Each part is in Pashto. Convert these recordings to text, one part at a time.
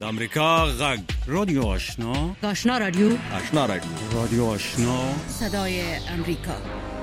د امریکا غږ رادیو آشنا آشنا رادیو رادیو آشنا صدای امریکا.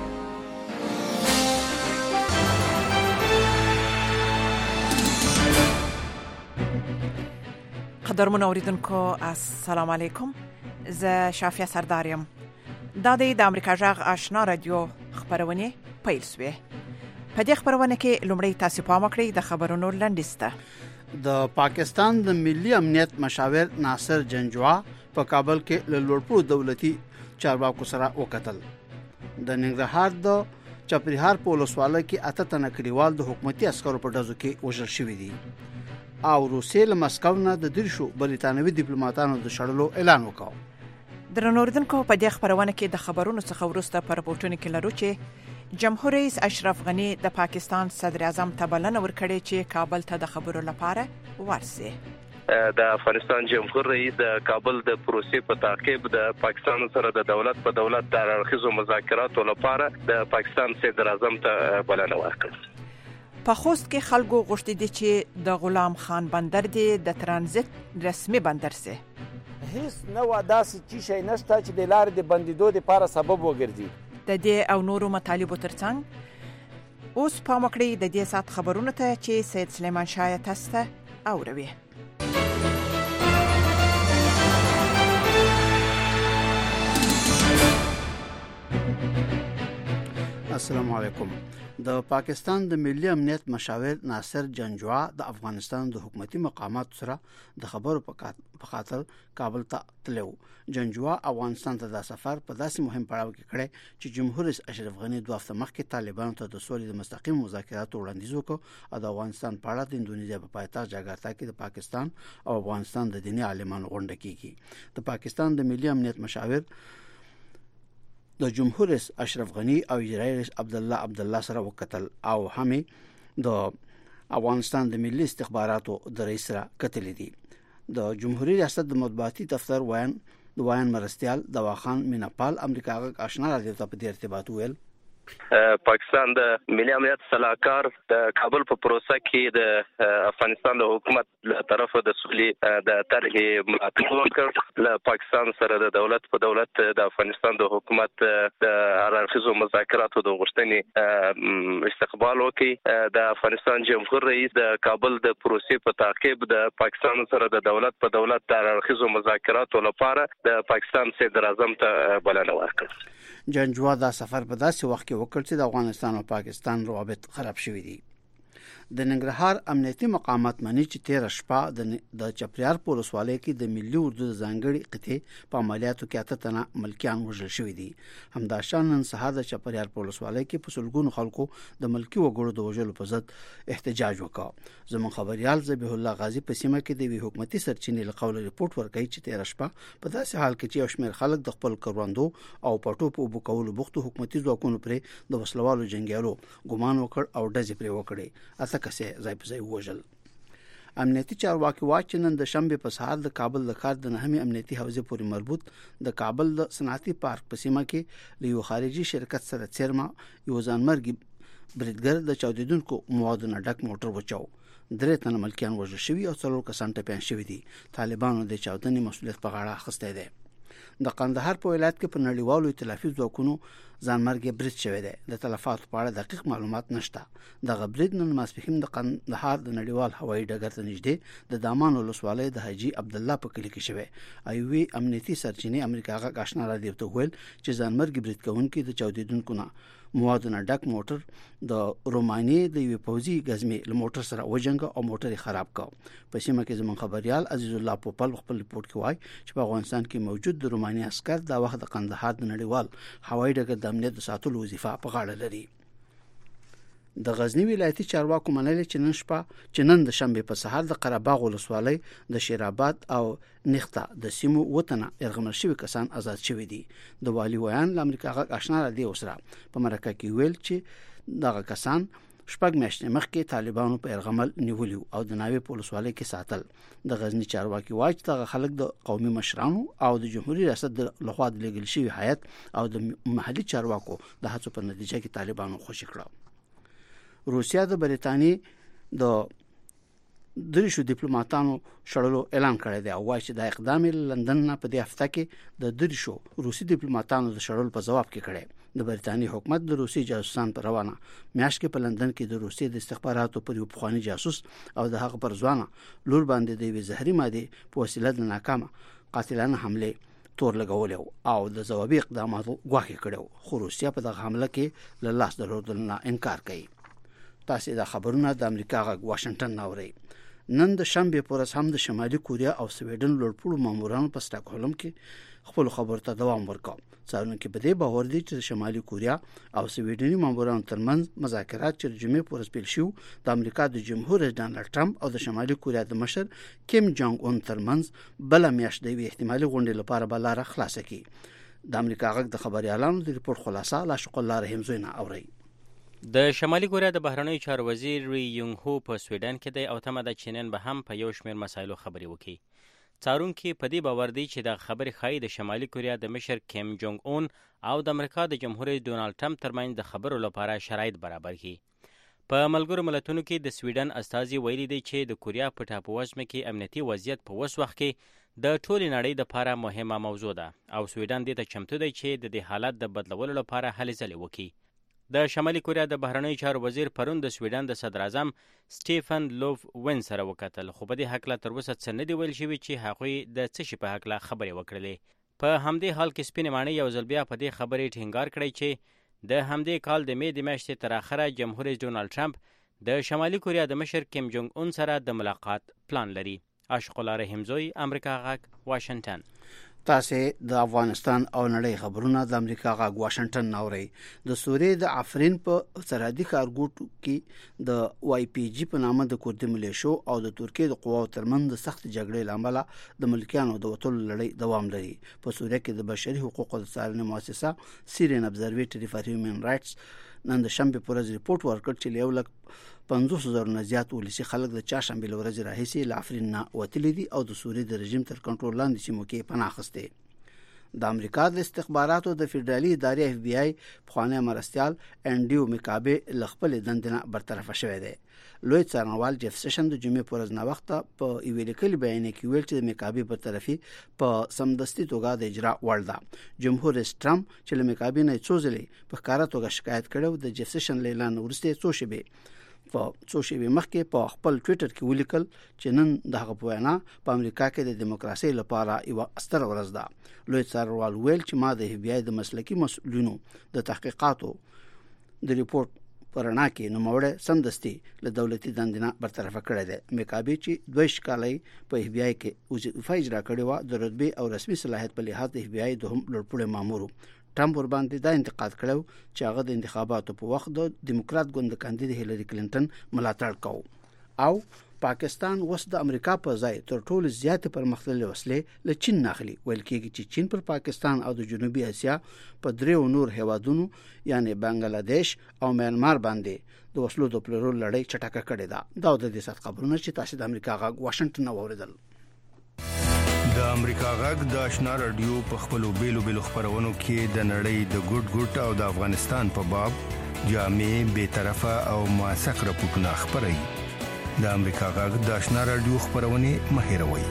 قدرمن اوریدونکو السلام علیکم. زه شافیه سردارم. د امریکا غږ آشنا رادیو خبرونه پیل شوه. په دې خبرونه کې لومړی تاسو پام وکړئ د خبرونو لنډیسته. د پاکستان د ملي امنیت مشاور ناصر جنجوا په کابل کې له لوړپوړو دولتي چارواکو سره وکتل. د ننګرهار د چپریهار په ولسوالۍ کې اته تنه کلیوال د حکومتي عسکرو په ډزو کې وژل شوي دي او روسیې له مسکو نه د دیرشو بریتانوي ډیپلوماټانو د شړلو اعلان وکړ. درنو اوریدونکو په دې خبرونه کې د خبرونو څخه وروسته پر رپورټونو کې لرو چې جمهور رئیس اشرف غنی د پاکستان صدر اعظم ته بلنه ورکړې چې کابل ته د خبرو لپاره ورسي. د افغانستان جمهور رئیس د کابل د پروسې په تعقیب د پاکستان سره د دولت په دولت د اړخیزو مذاکراتو لپاره د پاکستان صدر اعظم ته بلنه ورکړه. په خوست کې خلکو غوښتي دي چې د غلام خان بندر د ترانزیت رسمي بندر سي. هیڅ نو داسې چې شي نشته چې د لارې د بندیدو لپاره سبب وګرځي. د دې او نورو مطالبو ترڅنګ اوس پام وکړئ د دې سات خبرونه ته چې سید سلیمان شاه تاسو ته اوروي. السلام علیکم. د پاکستان د ملي امنیت مشاور ناصر جنجوا د افغانستان د حکومتي مقاماتو سره د خبرو په خاطر کابل ته تلو. جنجوا افغانستان ته د سفر په داسې مهم پړاو کې کړی چې جمهور رئیس اشرف غنی 2 هفته مخکې طالبانو ته د سولې د مستقیم مذاکراتو وړاندیز وکړ او د افغانستان په اړه د اندونیزیا په پایتخت جاکارتا کې د پاکستان او افغانستان د دیني عالمانو غونډه کیږي. د پاکستان د ملي امنیت مشاور د جمهور رئیس اشرف غنی او اجرایی رئیس عبدالله سره وکتل او همې د افغانستان د ملي استخباراتو د رئیس سره کتل دي. د جمهوریت ریاست د مطبوعاتي دفتر وایان مرستيال دواخان میناپال امریکا غږ آشنا رادیو ته په دې ارتباط ویل پاکستان د ملي امنیت صلاحکار د کابل په پروسه کې د افغانستان د حکومت له طرفه د سولې د طرحې ملاتړ وکړ. له پاکستان سره د دولت په دولت د افغانستان د حکومت د اړخیزو مذاکراتو د غوښتنې استقبال وکړي. د افغانستان جمهور رئیس د کابل د پروسې په تعقیب د پاکستان سره د دولت په دولت د اړخیزو مذاکراتو لپاره د پاکستان صدر اعظم ته بلنه ورکړه. جنجوا دا سفر په داسې وخت کې وکړ چې د افغانستان او پاکستان روابط خراب شوي دي. د ننګرهار امنیتي مقامات مني چې 13 شپه د چپریار په ولسوالۍ کې د ملي اردو د ځانګړي قطعې په عملیاتو کې اته تنه ملکیان وژل شوي دي. همداشان نن سهار د چپریار په ولسوالۍ کې په سلګونو خلکو د ملکی وګړو د وژلو په ضد احتجاج وکړ. زموږ خبريال ذبیح الله غازی په سیمه کې د حکومتي سرچینې له قوله ریپورت ورکړي چې 13 شپه په داسې حال کې چې یو شمېر خلک د خپل کروندو او پټو په اوبو کولو بوختو حکومتي ځواکونو پرې د وسلوالو جنگیالو ګمان وکړ او ډزې پرې وکړي. کسه ځای په ځای وژل. امنیتي چارواکي وايي چې نن د شنبه په سهار د کابل د ښار د نهمې امنیتي حوزې پورې مربوط د کابل د صنعتي پارک په سیمه کې له یو خارجي شرکت سره چیرما یو ځانمرګي بریدګر د چاودیدونکو موادو نه ډک موټر وچاو. 3 تنه ملکیان وژل شوي او 4 کسان ټپيان شوي دي. طالبانو د چاودنې مسؤلیت په غاړه اخیستی دی. د قندهار په ولایت کې په نړیوالو ائتلافي ځواکونو ځانمرګي برید شوی دی. د تلفاتو په اړه دقیق معلومات نشته. د برید نن ماسپښین د قندهار د نړیوال هوایي ډګر ته نږدې د دامان ولسوالۍ د حاجی عبدالله په کلی کې شوی. ایوي امنیتي سرچینې امریکا غږ آشنا رادیو ته ویل چې ځانمرګي برید کوونکي د چاودیدونکو نه موادو نه ډک موټر د رومانیې د یو پوځي غزمې له موټر سره وجنګ او موټر خراب کړ. په سیمه کې زمون خبريال عزیز الله پوپل خپل ریپورت کې وایي چې په افغانستان کې موجود د روماني عسكر د وخت د قندهار د نړیوال هوایي ډګر د امنیت ساتلو وظیفه په غاړه لري. د غزنی ولایتي چارواکو منل چې نن د شنبه په سهار د قرهباغ ولسوالۍ د شیراباد او نخته د سیمو وطن ارغمل شوی کسان آزاد شوی دي. د والی ویان د امریکا غږ آشنا رادیو سره په مرکه کې ویل چې دغه کسان شپږ میاشتې مخکې طالبانو په ارغمل نیولیو او د ناوې په ولسوالۍ کې ساتل. د غزنی چارواکي وايي چې دغه خلک د قومي مشرانو او د جمهوریت ریاست لخوا د لګل شوی هیئت او د محلي چارواکو د هڅو په نتیجه کې طالبانو خوشی کړو. روسیا د بریتانیې د دریشو ډیپلوماټانو شړلو اعلان کړی دی او وايي چې د اقدام لندن نه په دې هفته کې د دریشو روسي ډیپلوماټانو د شړلو په جواب کې کړی د بریتانیا حکومت د روسي جاسوسان پر روانه میاشت کې په لندن کې د روسي د استخباراتو پر یو پخوانی جاسوس او د هغه پر ځوانه لور باندې د زهري ماده په وسیله د ناکامه قاتلانه حمله تور لګول او د ځوابي اقداماتو غواړي کړو خو روسیا په دغه حمله کې له لاس درلودل نه انکار کوي. تاسو دا خبرونه د امریکا غږ واشنگټن ناوړي. نن د شنبه پر ورځ هم د شمالي کوریا او سویډن لوړپوړو مامورانو په سټاکهولم کې خپل خبرو ته دوام ورکړ. څارونکو په دې باور دي چې شمالي کوریا او سویډني مامورانو ترمنځ مذاکرات چې جمعې پر ورځ پیل شو د امریکا د جمهور رئیس ډانلډ ټرمپ او د شمالي کوریا د مشر کیم جونګ اون ترمنځ بل میاشت د احتمالي غونډې لپاره بلاره خلاصه کی. د امریکا غږ د خبريالانو د ریپورت خلاصه لا شق الله رحم زوینه اوري. د شمالي کوریا د بهرنیو چارو وزیر ری یونګ هو په سویډن کې د اوتمه د چینن به هم په یو شمېر مسایلو خبرې وکړي. څارونکو په دې باور دي چې د خبرې خای د شمالي کوریا د مشر کیم جونګ اون او د امریکا د جمهور رئیس ډونالډ ټرمپ ترمنځ د خبرو لپاره شرایط برابر کړي. په ملګرو ملتونو کې د سویډن استازي ویلي دی چې د کوریا په ټاپووزمه کې امنیتي وضعیت په اوس وخت کې د ټولې نړۍ لپاره مهمه موضوع ده او سویډن دې ته چمتو دی چې د دې حالت د بدلولو لپاره هلې ځلې وکړي. د شمالي کوریا د بهرنیو چارو وزیر پرون د سویډن د صدر اعظم سټیفن لوف وین سره وکتل خو په دې حق لا تر اوسه څه نه دی ویل شوی چې هغوی د څه شي په حق لا خبرې وکړلې. په همدې حال کې سپینې ماڼۍ یو ځل بیا په دې خبرې ټینګار کړی چې د همدې کال د مې د میاشتې تر اخره جمهور رئیس ډونالډ ټرمپ د شمالي کوریا د مشر کیم جونګ اون سره د ملاقات پلان لري. عاشق الله رحیم زوی، امریکا غږ، واشنگټن. تاسو د افغانستان او نړۍ خبرونه د امریکا غږ واشنگټن ناوړي. د سوریې د افرین په سرحدي ښارګوټو کې د واي پی جی په نامه د کورد ملیشو او د ترکیې د قواو ترمنځ د سخت جګړې لامل د ملکیانو د وټول لړۍ دوام لري. په سوریه کې د بشري حقوقو د څارنې مؤسسه سیرین ابزرویټری فار هیومن رائټس نن د شنبه پر ورځ ریپورت ورکړ چې یو لک 50,000 نه زیات ولسی خلک د چاشنبه ورځ راهیسي ل افرین نه وتلي دي او د سوریې د رژیم تر کنټرول لاندې سیمو کې پناه اخیسته. د امریکا د استخباراتو د فدرالي ادارې اف بی آی خوانه مرستيال انډیو میکابه لخپل دندنه برطرف شوی دی. لوی څارنوال جف سیشن د جمعې پر ورځ نه وخت په ایویل کلی بیان کې ویل چې میکابه برطرفي په سمدستي توګه د اجرا وړ ده. جمهور رئیس ټرمپ چې له میکابه نه څوزلې په کار توګه شکایت کړو د جف سیشن اعلان ورسته څو شی مخکې په خپل ټوئیټر کې ولیکل چې نن دغه په وینا په امریکا کې د دیموکراسي لپاره یو ستر ورځ ده. لوی څارنوال ویل چې ما د اف بی آی د مسلکي مسؤلینو د تحقیقاتو د ریپورت پرانا کې نوموړی سمدستي له دولتي دندنه برطرف کړی دی. میکابه چې 2 کالای په اف بی آی کې وظیفه اجرا کړې و د رتبه او رسمي صلاحیت په لحاظ د اف بی آی د هم لوړپوړي مامور. ټرمپ ور باندې دا انتقاد کړو چې هغه د انتخاباتو په وخت د دیموکرات ګوند کاندید هیلری کلینټن ملاتړ کوي او پاکستان اوس د امریکا په ځای تر ټولو زیات پرمختللي وسلې له چین ناخلي. ویل کېږي چې چین پر پاکستان او د جنوبي اسیا په دریو نور هیوادونو یعنی بنگلاديش او میانمار باندې د وسلو د پلورلو لړۍ چټکه کړې ده. دا د دې ست خبرونه چې تاسو د امریکا غږ واشنگټن اوریدل. د امریکا غږ د آشنا رادیو په خپلو بیلو خبرونو کې د نړۍ د ګډ او د افغانستان په باب جامع به طرفه او موثق راپورټونه خبري. د امریکا غږ د آشنا رادیو خبرونه مهیروي.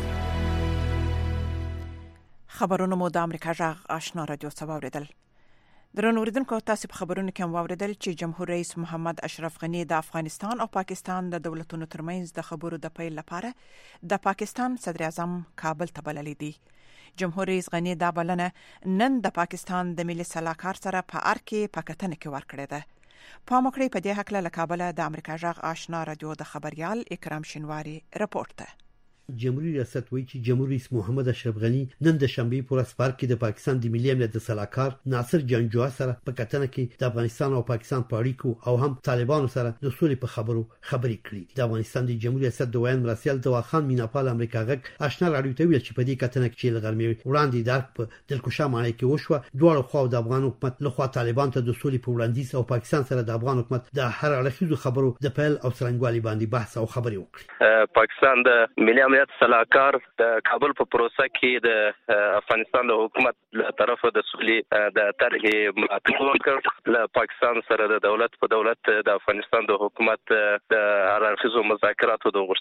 خبرونه مو د امریکا غږ آشنا رادیو څخه اوریدل. درنو اوریدونکو، تاسو په خبرونو کې واوریدل چې جمهور رئیس محمد اشرف غنی د افغانستان او پاکستان د دولتونو ترمنځ د خبرو د پیل لپاره د پاکستان صدر اعظم کابل ته بللی دی. جمهور رئیس غنی دا بلنه نن د پاکستان د ملي سلاکار سره په ارکه پکتن کې ورکړه ده. په مکړې په دې حق له کابل د امریکا غږ آشنا رادیو د خبريال اکرام شینواری رپورت ده. جمهوریت ریاست وایي چې جمهور رئیس محمد اشرف غنی نن د شنبه په ورځ پارک کې د پاکستان د ملي امنیت د سلاکار ناصر جنجوع سره په کتنه کې د افغانستان او پاکستان په اړیکو او هم طالبانو سره د سولې په خبرې کړې. د افغانستان د جمهوریت ریاست د ویان مرسل دواخان میناپال امریکا غږ آشنا رادیو ته ویل چې په دې کتنه کې د غرمې وړاندې درک په دلکوشا معنی کې وشو. دوه خو د افغان حکومت له خوا طالبان ته د سولې په وړاندیز او پاکستان سره د افغان حکومت د هر اړخیزو خبرو د پیل او څرنګوالي باندې بحث او خبرې وکړي. پاکستان د ملي امنیت صلاحکار د کابل په پروسه کې د افغانستان له حکومت له طرفه د سولې د طرحې ملاتړ وکړ. له پاکستان سره د دولت په دولت د افغانستان د حکومت د هررخیزو مذاکراتو د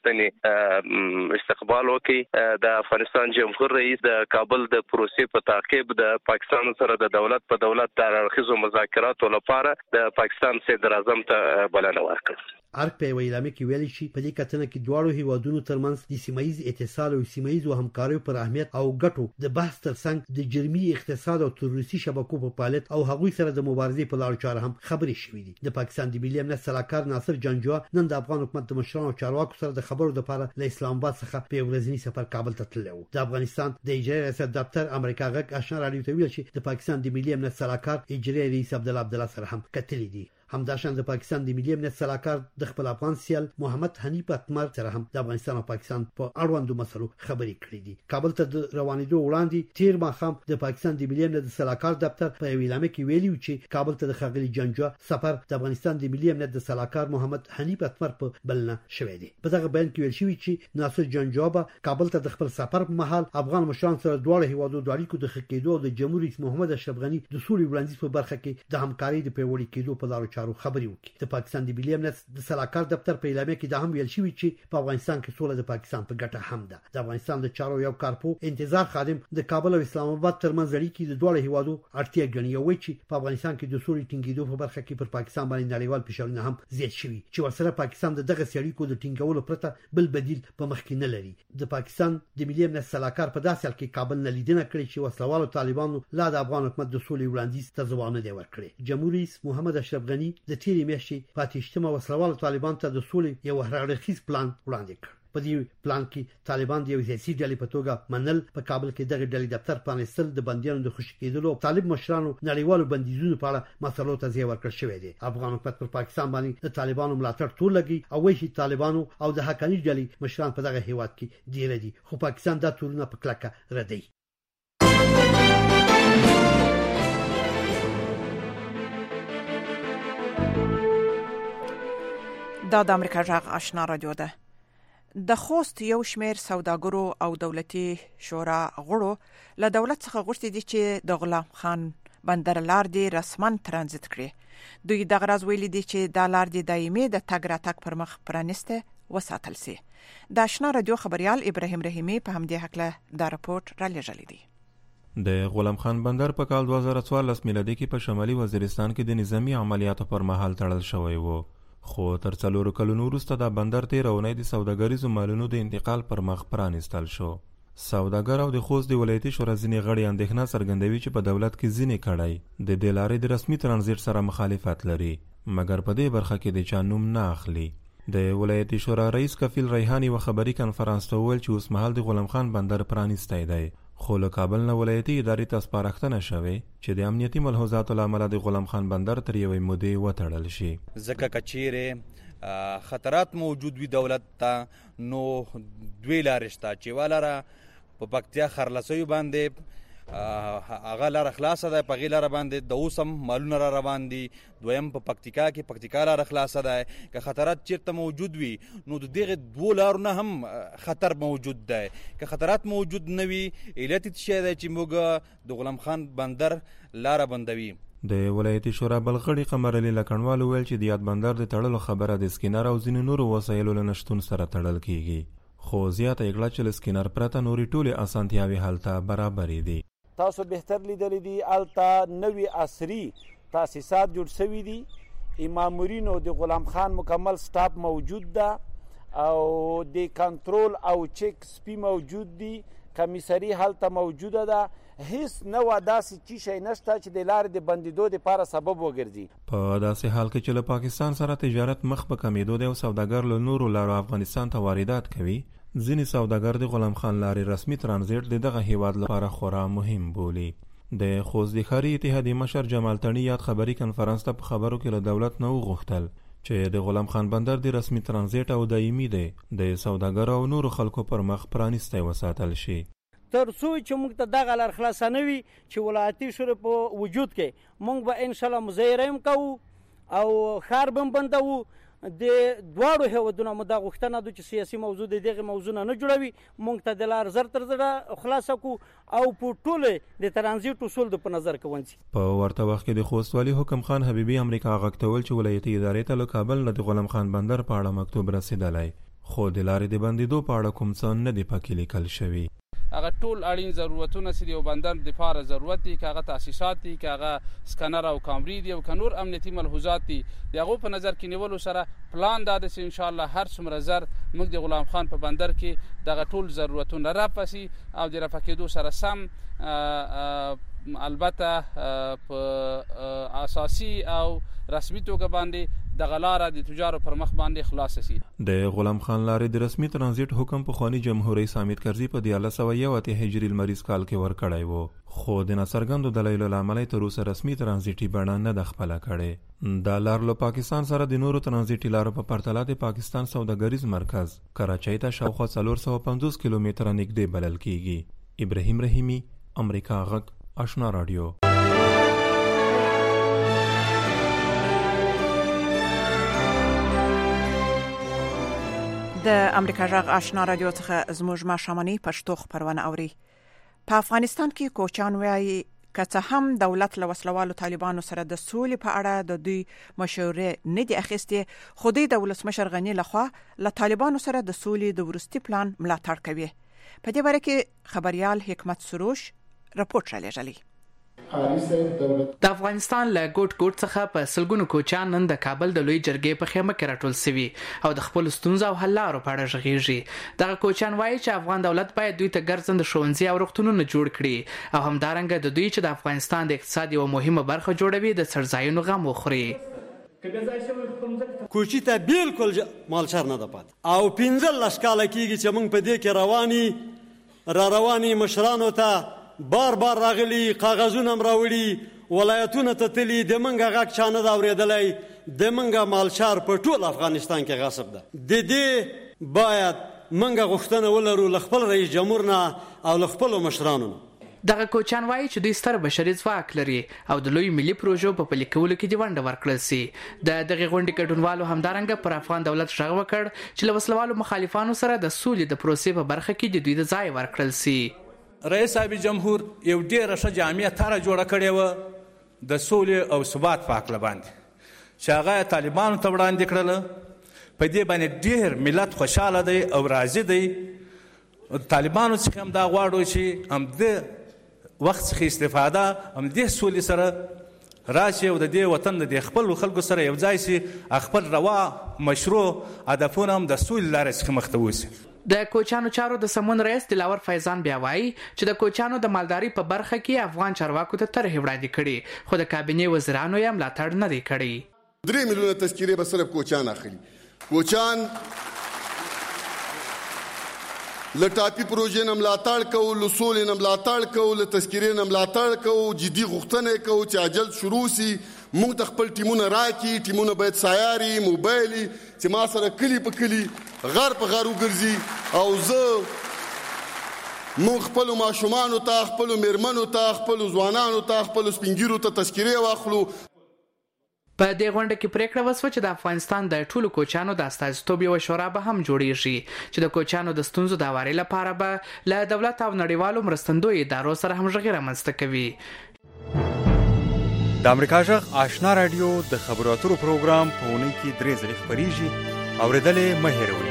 غوښتنې استقبال وکړي. د افغانستان جمهور رئیس د کابل د پروسې په تعقیب د پاکستان سره د دولت په دولت د هررخیزو مذاکراتو لپاره د پاکستان صدر اعظم ته بلنه ورکړه. ارګ په ویلامه کې ویل شي په دې کتنه کې دواړو هیوادونو ترمنځ د سیمایي اتصال او سیمایي همکارۍ پر اهمیت او ګټو د بحث ترڅنګ د جرمي اقتصاد او تروریستي شبکو په فعالیت او هغوی سره د مبارزې په لارو چارو هم خبرې شوې دي. د پاکستان د ملي امنیت صلاحکار ناصر جنجوا نن د افغان حکومت د مشرانو او چارواکو سره د خبرو لپاره له اسلام آباد څخه په ورځنی سفر کابل ته تللی و. د افغانستان د اجرایي ریاست دفتر امریکا غږ آشنا رادیو ته ویل چې د پاکستان د ملي امنیت صلاحکار اجرایي رئیس عبدالله سره هم کتلي دي. همداشان د پاکستان د ملي امنیت صلاحکار د خپل افغان سیال محمد حنیف اتمر سره هم د افغانستان او پاکستان په اړوندو مسلو خبرې کړې دي. کابل ته د روانېدو وړاندې تیر ماښام د پاکستان د ملي امنیت صلاحکار دفتر په ویلامه کې ویلي چې کابل ته د ښاغلي جنجوا سفر د افغانستان د ملي امنیت صلاحکار محمد حنیف اتمر په بلنه شوی دی. په دغه بیان کې ویل شوی چې ناصر جنجوا به کابل ته د خپل سفر په مهال افغان مشران سره دواړه هیوادو د اړیکو د ښه کېدو او د جمهور رئیس محمد اشرف غني د سولې وړاندیز په برخه کې د همکارۍ د پیاوړي کېدو په لارو چارو خبرې وکړي. د پاکستان د ملي امنیت د صلاحکار دفتر په اعلامیه کې دا هم ویل شوی چې په افغانستان کې سوله د پاکستان په ګټه هم ده. د افغانستان د چارو یو کارپو انتظار خادم د کابل او اسلام آباد ترمنځ اړیکې د دوه هیوادو اړتیا ګڼي او چې په افغانستان کې د سولې ټینګېدو په برخه کې پر پاکستان باندې نړیوال فشارونه هم زیات شوي چې ورسره پاکستان د دغه اړیکو د ټینګولو پرته بل بدیل په مخ کې نه لري. د پاکستان د ملي امنیت صلاحکار په داسې حال کې کابل نه لیدنه کړې چې وسلوالو طالبانو لا د افغان حکومت د سولې وړاندیز ته ځواب نه دی ورکړی. جمهور رئیس محمد اشرف غني د تیرې میاشتې پاتېشتمه وسلوالو طالبان ته د سولې یو هررخیز پلان وړاندې کړ. په دې پلان کې طالبان د یو سیاسي ډلې په توګه منل، په کابل کې دغه ډلې دفتر پرانیستل، د بندیانو د خوشي کېدلو او طالب مشرانو نړیوالو بندیزونو په اړه مسلو ته ځای ورکړل شوی دی. افغان حکومت پر پاکستان باندې د طالبانو ملاتړ ټول لګي او وایي چې طالبانو او د حقاني ډلې مشران په دغه هیواد کې ډیر دي، خو پاکستان دا تورونه په کلکه ردوي. دا د امریکا غږ آشنا رادیو ده. د خوست یو شمیر سوداګرو او دولتي شورا غړو له دولت څخه غوښتي دي چې د غلام خان بندر لار دی رسمن ترانزیت کړي. دوی د غرض ویلي دي چې دا لار دی دایمي د تګ راتګ پر مخ پرانسته وساتل سي. د آشنا رادیو خبريال ابراهیم رحیمی په همدې حقله دا راپورټ را لېږلی دی. د غلام خان بندر په کال 2014 میلادي کې په شمالي وزیرستان کې د نظامی عملیاتو پر مهال تړل شوی و، خو تر 4 کلونو وروسته د بندر تیرونې د سوداګریزو مالونو د انتقال پر مخ پرانستل شو. سوداګر او د خوست د ولایتي شورا ځینې غړي اندېښنه څرګندوي چې په دولت کې ځینې کړای د دې لارې د رسمي ترانزیت سره مخالفت لري، مګر په دې برخه کې د چا نوم نه اخلي. د ولایتي شورا رئیس کفیل ریحانی و خبري کنفرانس ته وویل چې اوس مهال د غلام خان بندر پرانیستی دی، خو له کابل نه ولایتي ادارې ته سپارښتنه شوې چې د امنیتي ملحوظاتو له امله د غلام خان بندر تر یوې مودې وتړل شي. ځکه که چیرې خطرات موجود وي دولت ته نو دوی لارې شته چې ولره په پکتیا خرلسیو باندې هغه لاره خلاصه ده، په هغې لاره باندې د اوس هم مالونه را روان دي. دویم په پکتیکا کې پکتیکا لاره خلاصه ده. که خطرات چیرته موجود وي نو د دغې دوو لارو نه هم خطر موجود دی. که خطرات موجود نه وي علت یې شی دی چې موږ د غلام خان بندر لاره بندوي. د ولایتي شورا بل غړي قمر علي لکنوال ویل چې د یاد بندر د تړلو خبره د سکینر او ځینو نورو وسایلو له نشتون سره تړل کیږي، خو زیاته یې کړه چې له سکینر پرته نورې ټولې اسانتیاوې هلته برابرې دي. تاسو بهتر لیدلی دي الته نوی عصري تاسیسات جوړ شوي دي، مامورینو د غلام خان مکمل سټاپ موجود ده او د کنټرول او چیک سپی موجود دي، کمیسري هلته موجوده ده. هیڅ نو داسې چی شي نشته چې د لارې د بندیدو لپاره سبب وګرځي. په داسې حال کې چې له پاکستان سره تجارت مخ په کمیدو دی او سوداګر له نورو لارو افغانستان ته واردات کوي، ځینې سوداګر د غلام خان لارې رسمي ترانزیت د دغه هیواد لپاره خورا مهم بولي. د خوست د ښاري اتحادیې مشر جمال تڼي یاد خبري کنفرانس ته په خبرو کې له دولت نه وغوښتل چې د غلام خان بندر د رسمي ترانزیت او دایمي دی د سوداګرو او نورو خلکو پر مخ پرانیستی وساتل شي. تر څو چې موږ ته دغه لار خلاصه نه وي چې ولایتي شورا په وجود کې موږ به انشاءالله مظاهره هم کوو او ښار به هم بندوو. د دواړو هیوادونو مو دا غوښتنه ده چې سیاسي موضوع د دغه موضوع نه جوړوي موږ ته د لار زر تر زړه خلاص کو او په ټوله د ترانزیت اصول د په نظر کې ونیسي. په ورته وخت کې د خوستوالي حکم خان حبیبي امریکا غږ چې ولایتي ادارې ته له کابل نه د غلام خان بندر په اړه مکتوب رسیدلی خو د لارې د بندیدو په اړه کوم څه نه دي پکې لیکل شوي. هغه ټول اړین ضرورتونه چې یو بندر د لپاره ضرورت دي که هغه تاسیسات دي که هغه سکانر او کامري دي او که نور امنیتي ملحوظات دي د هغو په نظر کې نیولو سره پلان دا ده چې انشاءالله هر څومره زر موږ د غلام خان په بندر کې دغه ټول ضرورتونه رفع شي او د رفع کېدو سره سم البته په اساسي او رسمي توګه باندې د غلاره د تجارو پر مخ باندې خلاص شي. د غلام خان لارې د رسمي ترانزیت حکم په خواني جمهور رئیس حامد کرزي په 1901 هجری المریض کال کې ورکړی وو خو د ناڅرګندو دلایلو له امله تر اوسه رسمي ترانزیتي بڼه نه ده خپله کړې. دا لار له پاکستان سره د نورو ترانزیتي لارو په پرتله د پاکستان سوداګریز مرکز کراچۍ ته شاوخوا 450 کیلومتره نږدې بلل کیږي. ابراهیم رحیمی، امریکا غږ، آشنا رادیو. د امریکا غږ آشنا رادیو څخه زموږ ماښامنۍ پښتو خبرونه اوري. په افغانستان کې کوچان وایي که څه هم دولت له وسلوالو طالبانو سره د سولې په اړه د دوی مشورې نه دي اخیستې خو دوی د ولسمشر غني لخوا له طالبانو سره د سولې د وروستي پلان ملاتړ کوي. په دې باره کې خبريال حکمت سروش رپورټ را لېږلی. د افغانستان له ګوټ څخه په سلګونو کوچان نن د کابل د لوی جرګې په خیمه کې راټول شوي او د خپل ستونزو او حل لارو په اړه غږیږي. دغه کوچان وایي چې افغان دولت باید دوی ته ګرځنده ښوونځي او روغتونونه جوړ کړي او همدارنګه د دوی چې د افغانستان د اقتصاد یوه مهمه برخه جوړوي د څړځایونو غم وخوري. کوچی ته بالکل مالشر نه ده پات او 15 کاله کېږي چې موږ په دې کې رواني مشرانو ته بار راغلي کاغذونه راوړي ولایتونه ته تلي د منګه غږ چانه دا اورېدلی د منګه مالشار په ټول افغانستان کې غصب ده. د دې باید منګه غوښتنه ولرو له خپل رئیس جمهور نه او له خپلو مشرانو نه. دغه کوچان وایي چې دوی ستر بشري ځواک لري او د لوی ملي پروژو په پلي کولو کې دې ونډه ورکړل سي. د دغې غونډې ګډونوالو همدارنګه پر افغان دولت غږ وکړ چې له وسلوالو مخالفانو سره د سولې د پروسې په برخه کې د دوی د ځای ورکړل سي. رئیس صاحب جمهور یو ډیره ښه جامع طرحه جوړه کړې وه د سولې او ثبات په هکله باندې چې هغه طالبانو ته وړاندې کړله. په دې باندې ډیر ملت خوشحاله دی او راضي دی. طالبانو څخه هم دا غواړو چې همدې وخت څخه استفاده همدې سولې سره راشي او د دې وطن د خپلو خلکو سره یو ځای سي خپل روا مشروع هدفونه هم د سولې لارې څخه مخ ته ووسي. د کوچانو چارو د سمون رئیس دلاور فیضان بیا وایي چې د کوچانو د مالداري په برخه کې افغان چارواکو ته طرحې وړاندې کړي خو د کابینې وزیرانو یې ملاتړ نه دی کړی. 3 میلیونه تذکیرې به صرف کوچان اخلي. کوچان له ټاپي پروژې نه ملاتړ کوو، له سولې نه ملاتړ کوو، له تذکیرې نه ملاتړ کوو، جدي غوښتنې کوو چې عجل شروع سي. موږ ته خپل ټیمونه راکړي، ټیمونه باید سیاري موبایلي چې ما سره کلی په کلی غر په غر وګرځي او زه موږ خپلو ماشومانو ته خپلو میرمنو ته خپلو ځوانانو ته خپلو سپینګیرو ته تذکیرې واخلو. په دې غونډه کې پریکړه وشوه چې د افغانستان د ټولو کوچانو د استازیتوب یوه شورا به هم جوړیږي چې د کوچانو د ستونزو د هواري لپاره به له دولت او نړیوالو مرستندویو ادارو سره همغږي رامنځته کوي. د امریکا غږ آشنا رادیو د خبرو اترو پروګرام په اونۍ کې 3 ځلې خپریږي. اورېدلې مه هېروئ.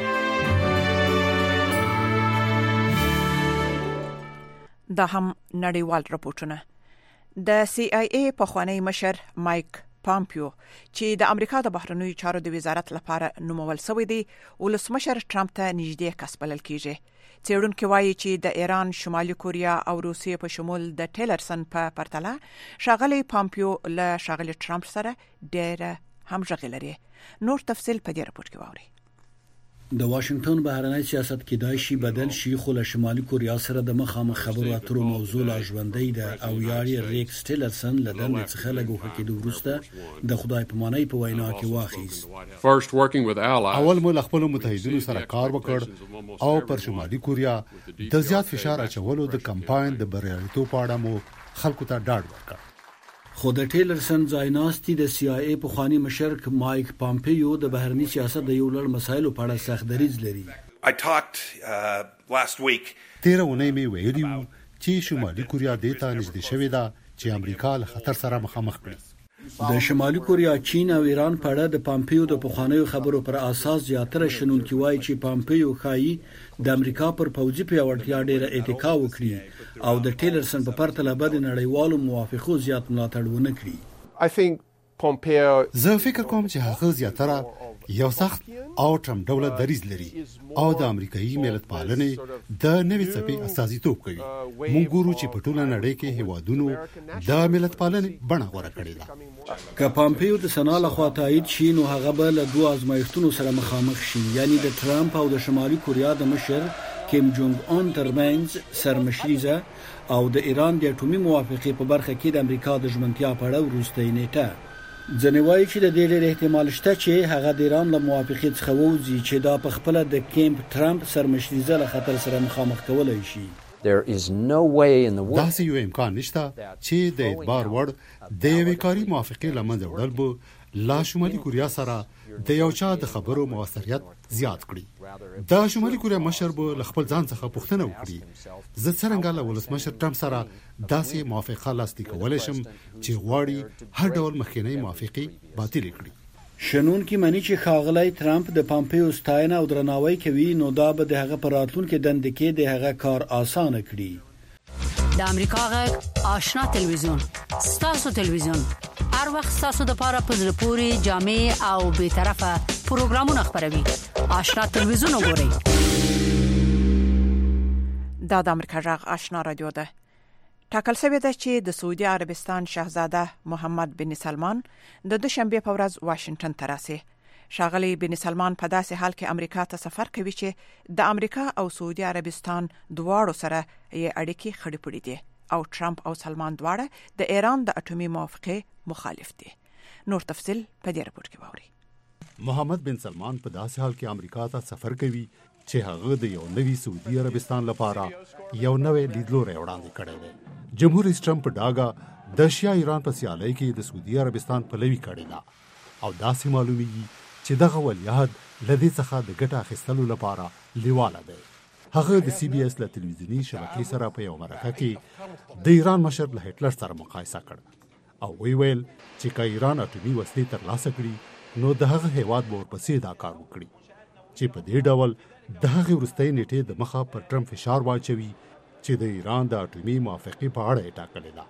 دا هم نړیوال راپورټونه. د CIA پخوانی مشر مایک پامپیو چې د امریکا د بهرنیو چارو د وزارت لپاره نومول شوی دی ولسمشر ټرمپ ته نږدې کس بلل کیږي. څېړونکي وایي چې د ایران، شمالي کوریا او روسیې په شمول د ټیلرسن په پرتله ښاغلی پامپیو له ښاغلي ټرمپ سره ډېره همغږي لري. نور تفصیل په دې راپور کې واورئ. د واشنگټن بهرنی سیاست کېدای شي بدل شي خو له شمالي کوریا سره د مخامخ خبرو اترو موضوع لا ژوندۍ ده او یاري ریکس ټیلرسن له دندې څخه لګوخه کېدو وروسته د خدای په معنی په وینا کې واخیست. اول مو خپل متحدینو سره کار وکړ او پر شمالي کوریا د زیات فشار اچولو د کمپاین د بریالیتوب په اړه مو خلکو ته ډاډ ورکړ. خو د ټیلرسن ځایناستي د CIA پخوانی مشر مایک پامپیو د بهرنی سیاست د یو لړ مسایلو په اړه سخت دریځ لري. تیر اونۍ مې ویلي وو چې شمالي کوریا دیتا نږدې شوې ده چې امریکا له خطر سره مخامخ کړي. د شمالي کوریا، چین او ایران په اړه د پامپیو د پخوانیو خبرو پر اساس زیاتره شنونکي وایي چې پامپیو ښایي د امریکا پر پوځي پیاوړتیا ډېره اتکا وکړي او د ټیلرسن په پرتله به د نړیوالو موافقو زیات ملاتړ ونه کړي. زه فکر کوم چې هغه زیاتره یو سخت او ټرمپ ډوله دریځ لري او د امریکایي ملت پالنې د نوې څپې استازیتوب کوي. موږ ګورو چې په ټوله نړۍ کې هیوادونو د ملت پالنې بڼه غوره کړې ده. که پامپیو د سنا لخوا تایید شي نو هغه به له دوه ازمایښتونو سره مخامخ شي، یعنی د ټرمپ او د شمالي کوریا د مشر کیم جونګ اون ترمنځ سرمشریزه او د ایران د اټومي موافقې په برخه کې د امریکا د ژمنتیا په اړه وروستۍ نیټه. ځینې وایي چې د دې ډېر احتمال شته چې هغه د ایران له موافقې څخه ووځي چې دا په خپله د کیمپ ټرمپ سرمشریزه له خطر سره مخامخ کولی شي. داسې یو امکان نشته چې د اعتبار وړ د یوې کاري موافقې له منځه وړل به لا شمالي کوریا سره د یو چا د خبرو موثریت زیات کړي. د شمالي کوریا مشر به له خپل ځان څخه پوښتنه وکړي، زه څرنګه له ولسمشر ټرمپ سره داسې موافقه لاسلیک کولی شم چې غواړي هر ډول مخکینی موافقې باطلې کړي. شنونکي مني چې ښاغلی ټرمپ د پامپیو ستاینه او درناوی کوي، نو دا به د هغه په راتلونکي دنده کې د هغه کار اسانه کړي. د امریکا غږ آشنا تلویزیون، ستاسو تلویزیون، هر وخت ستاسو د پاره په زړه پورې جامع او بې طرفه پروګرامونه خپروي. آشنا تلویزیون وګورئ. دا د امریکا غږ آشنا رادیو ده. ټاکل شوی ده چې د سعودي عربستان شاهزاده محمد بن سلمان د دوشنبه په ورځ واشنگټن ته راسي. ښاغلی بن سلمان په داسې حال کې امریکا ته سفر کوي چې د امریکا او سعودي عربستان دواړو سره یې اړیکې خړې پړې دي او ټرمپ او سلمان دواړه د ایران د اټومي موافقې مخالف دي. نور تفصیل په دې رپورت کې واورئ. محمد بن سلمان په داسې حال کې امریکا ته سفر کوي چې هغه د یو نوي سعودي عربستان لپاره یو نوې لیدلوری وړاندې کړی دی. جمهور رئیس ټرمپ په ډاګه د شیا ایران په سیالۍ کې د سعودي عربستان پلوي کړې ده او داسې معلومیږي چې دغه ولیعهد له دې څخه د ګټه اخیستلو لپاره لیواله دی. هغه د CBS له تلویزیوني شبکې سره په یو مرکه کې د ایران مشر له هټلر سره مقایسه کړ او ویل چې که ایران اټومي وسلې ترلاسه کړي نو د هغه هیواد به ورپسې دا کار وکړي، چې په دې ډول د هغې وروستۍ نیټې د مخه پر ټرمپ فشار واچوي چې د ایران د اټومي موافقې په اړه یې ټاکلې ده.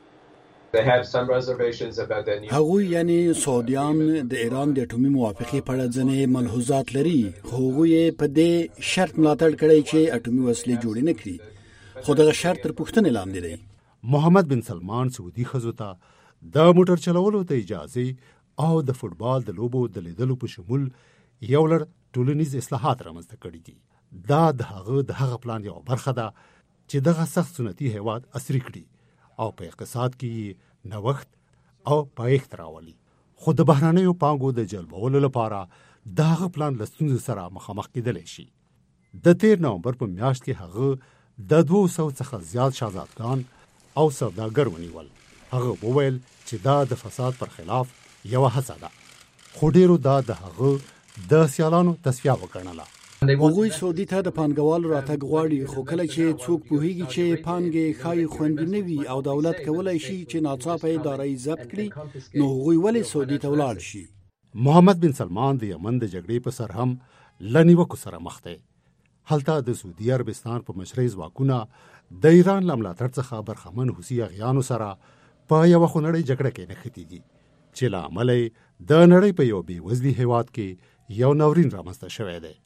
هغوی یعنی سعودیان د ایران د اټومي موافقې په اړه ځینې ملحوظات لري، خو هغوی په دې شرط ملاتړ کړی چې اټومي وسلې جوړې نه کړي، خو دغه شرط تر پوښتنې لاندې دی. محمد بن سلمان سعودي ښځو ته د موټر چلولو ته اجازه او د فوټبال د لوبو د لیدلو په شمول یو لړ ټولنیز اصلاحات رامنځته کړي دي. دا د هغه پلان یو برخه ده چې دغه سخت سنتي هیواد عصري کړي او په اقتصاد کې نوښت او پایښت راولي. خو د بهرنیو پانګو د جلبولو لپاره دغه پلان له ستونزو سره مخامخ کېدلی شي. د 13 نومبر په میاشت کې هغه د 200 څخه زیات شهزادګان او سوداګر ونیول. هغه وویل چې دا د فساد پر خلاف یو هڅه ده، خو ډیرو دا د هغه د سیالانو تصفیه وکړنله. هغوی سعودي ته د پانګوالو راتګ غواړي، خو کله چې څوک پوهیږي چې پانګې ښایي خوندي نه وي او دولت کولی شي چې ناڅاپه یې دارایي ضبط کړي، نو هغوی ولې سعودي ته ولاړ شي. محمد بن سلمان د یمن د جګړې په سر هم له نیوکو سره مخ دی. هلته د سعودي عربستان په مشرۍ ځواکونه د ایران له ملاتړ څخه برخمن حوثي اغیانو سره په یوه خونړۍ جګړه کې نښتي دي چې له امله د نړۍ په یو بېوزلي هیواد کې یو ناورین رامنځته شوی دی.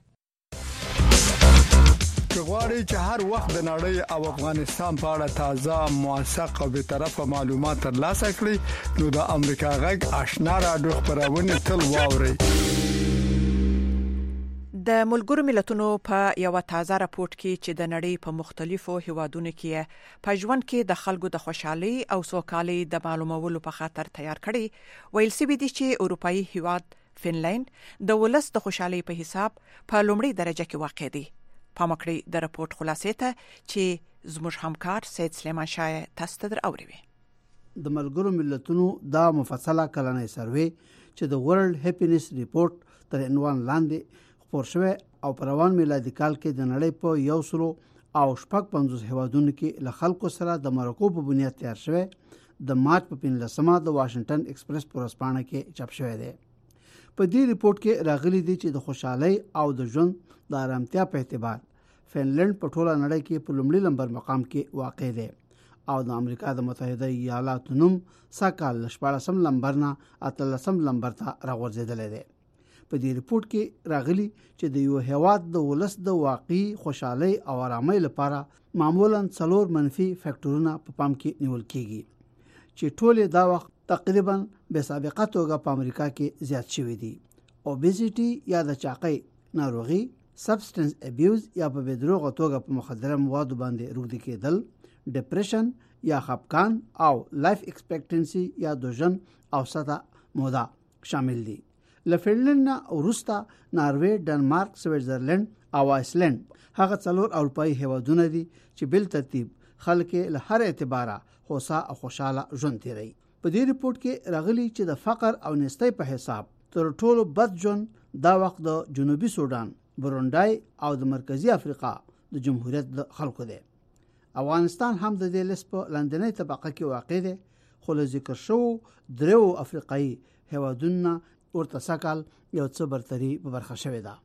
که غواړئ چې هر وخت د نړۍ او افغانستان په اړه تازه، موثق او بېطرفه معلومات ترلاسه کړئ نو د امریکا غږ آشنا راډیو خپرونې تل واورئ. د ملګرو ملتونو په یو تازه راپورټ کې چې د نړۍ په مختلفو هیوادونو کې په ژوند کې د خلکو د خوشحالي او سوکالۍ د معلومولو په خاطر تیار کړي، ویل شوي دي چې اروپאי هیواد فنلند د ولس د خوشحالۍ په حساب په لومړۍ درجه کې واقع دی. پامکړی د راپورټ خلاصې ته چې زموږ همکار سید سلیمان شاه تاسو ته دراوړي. د ملګرو ملتونو دا مفصله کلنۍ سروې چې د ورلد هپینس ریپورت تر عنوان لاندې خپور شوی او په روان میلادي کال کې د نړۍ په 150 هیوادونو کې له خلکو سره د مرکو په بنیاد تیار شوی د مارچ په 15مه د واشنگټن ایکسپریس پورسپانه کې چاپ شوی دی. په دې ریپورت کې راغلي دي چې د خوشحالۍ او د ژوند د آرامتیا په اعتبار فنلند په ټوله نړۍ کې په لومړي نمبر مقام کې واقع دی او د امریکا د متحده ایالاتو نوم ساکال 14 نمبر نه 13 نمبر ته راغورځېدلی دی. په دې ریپورت کې راغلي چې د یو هیواد د ولس د واقعي خوشحالۍ او آرامۍ لپاره معمولاً 4 منفي فیکټورونه په پام کې نیول کېږي چې ټول دا وخت تقریباً به سابقه توګه په امریکا کې زیات شوي دي. اوبیزیټي یا د چاقۍ ناروغي، سبسټنس ابیوز یا په بدروغه توګه په مخدره موادو باندې روږدي کېدل، ډیپریشن یا خپګان او لایف ایکسپیکټنسي یا د ژوند اوسطه موده شامل دي. له فنلند نه وروسته ناروې، ډنمارک، سویټزرلند او آیسلند هغه 4 اروپایي هیوادونه دي چې بل ترتیب خلک له هر اعتباره هوسا او خوشاله ژوند تیروي. په دې ریپورت کې راغلي چې د فقر او نېستۍ په حساب تر ټولو بد ژوند دا وخت د جنوبي سودان، برونډای او د مرکزی افریقا د جمهوریت د خلکو دی. افغانستان هم د دې لیست په لاندنۍ طبقه کې واقع دی، خو له ذکر شوو 3 افریقایي هیوادونو ورته سکهال یو څه برتري په برخه شوې ده.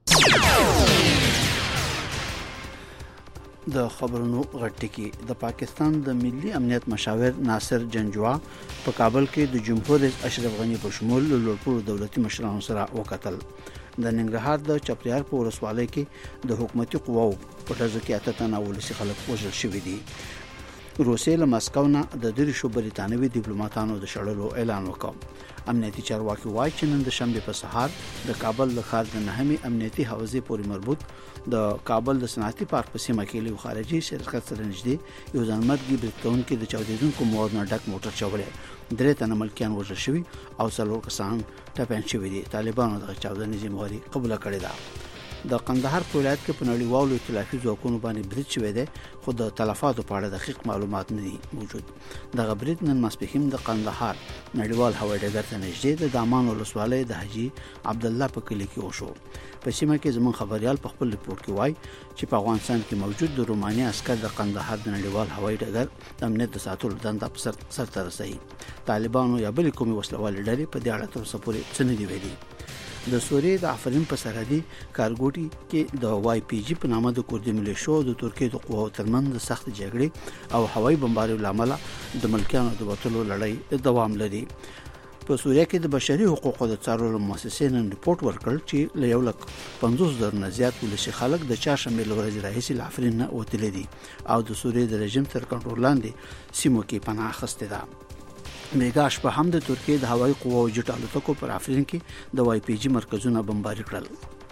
د خبرونو غټکی د پاکستان د ملي امنیت مشاور ناصر جنجوا په کابل کې د جمهور رئیس اشرف غنی په شمول لوړپوړو دولتي مشرانو سره وکتل. د ننګرهار د چپریار په ولسوالۍ کې د حکومتي قواو په ډزو کې 8 تنه ولسي خلک وژل شوي دي. روسیې له مسکو نه د 3 بریتانوي ډیپلوماټانو د شړلو اعلان وکړ. امنیتي چارواکي وایي چې نن د شنبه په سهار د کابل د ښار د نهمې امنیتي حوزې پورې مربوط د کابل د صنعتي پارک په سیمه کې له خارجي شرکت سره نږدې یو ځانمرګي بریتون کې د چاودیدونکو موادو ډک موټر چاولې 3 تنه ملکیان وژل شوي او 4 کسان ټپيان شوي دي. طالبانو د چاودنې ذمہواري قبول کړې ده. د قندهار په ولایت کې په نړیوالو ائتلافي ځواکونو باندې برید شوی دی، خو د تلفاتو په اړه دقیق معلومات نه دي موجود. دغه برید نن ماسپښین د قندهار نړیوال هوایي ډګر ته نږدې د دامان ولسوالۍ د حاجي عبد الله په کلی کې وشو. په سیمه کې زمون خبريال په خپل ریپورت کې وایي چې په افغانستان کې موجود د رومانیا عسكر د قندهار د نړیوال هوایي ډګر د امنیت د ساتلو دنده په سر ته رسوي. طالبانو یا بل کومي وسلوال ډلې په دې اړه تر اوسه پورې څه نه دی ویلي. د سوریې د افرین په سرحدي کارګوټي کې د واي پی جی په نامه د کوردي ملیشو د ترکیې د قواو ترمنځ د سخت جګړې او هوایي بمباریو لامل د ملکیانو د وټلو لړۍ دوام لري. په سوریه کې د بشري حقوقو د څارلو مؤسسې نن ریپورت ورکړ چې له 150,000 نه زیات ولسي خلک د چهارشنبه ورځې راهیسې له افرین نه وتلي دي او د سوریې د رژیم تر کنټرول لاندې سیمو کې پناه اخیستې ده. میګاش په هم د ترکیې د هوایي قواو جټ الوتکو پر افرین کې د واي پی جی مرکزونه بمباري کړل.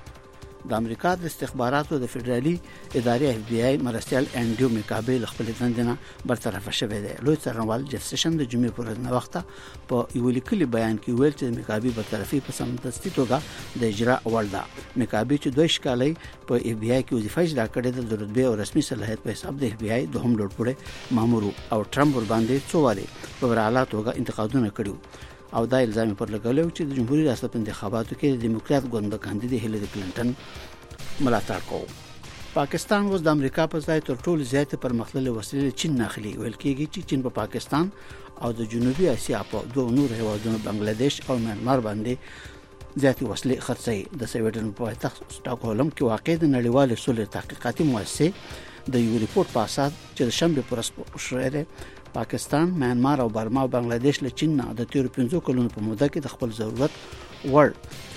د امریکا د استخباراتو د فدرالي ادارې اف بی آی مرستيال انډیو میکابل خپل دندنه برطرف شوه دی. لوی څارنوال جف سیشن د جمعې پر ورځ وخته په یو لیکلي بیان کې ویل چې میکابل برطرفي په سمدستي توګه د اجرا اول ده. میکابل چې 2 ښکالۍ په اف بی آی کې وظیفه اجرا کړې ده، د رتبه او رسمي صلاحیت په حساب د اف بی آی دوهم لوړپوړی مامور او ټرمپ ور باندې څواري په ورعاله توګه انتقادونه کړیو او دا الزام پر لګولو چې د جمهوریت ریاست په انتخاباتو کې د دیموکرات ګوند کاندید هیلری کلینټن ملاتړ کوي. پاکستان اوس د امریکا په ځای تر ټولو زیات پرمختللي وسلې چین ناخلي ویل کېږي چې چین په پاکستان او د جنوبي اسیا په 2 نور هیوادونو بنگلاديش او میانمار باندې زیاتې وسلې خرڅوي. د سویډن په پایتخت سټاکهولم کې واقع د نړیوال سولې تحقیقاتي مؤسسې د یو ریپورت په اساس چې د شنبه پر ورځ پاکستان، میانمار او برما او بنگلاديش له چین نه د 15 کلونو په موده کې د خپل ضرورت وړ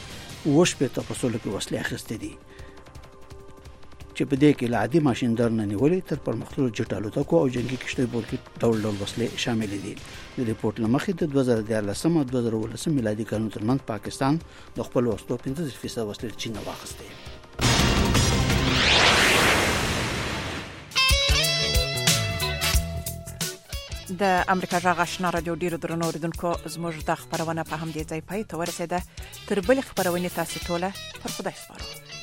وشپېته په سولې کې وسلې اخیستې دي چې په دې کې له عادي ماشیندار نه نیولې تر پرمختللو جټ الوتکو او جنگي کشتۍ پورې ډول ډول وسلې شامل دي. د ریپورت لمخې د 2013 او 2019 میلادي کلونو ترمنځ پاکستان د خپل وسلو 15% وسلې چین نه واخیستې. د امریکا جغ آشنا رادیو ډیرو درنو اوریدونکو زموږ د خبرونه په هم دې ځای پای ته ورسېده. تر بل خبرونه تاسو ټول پر خدای سپارو.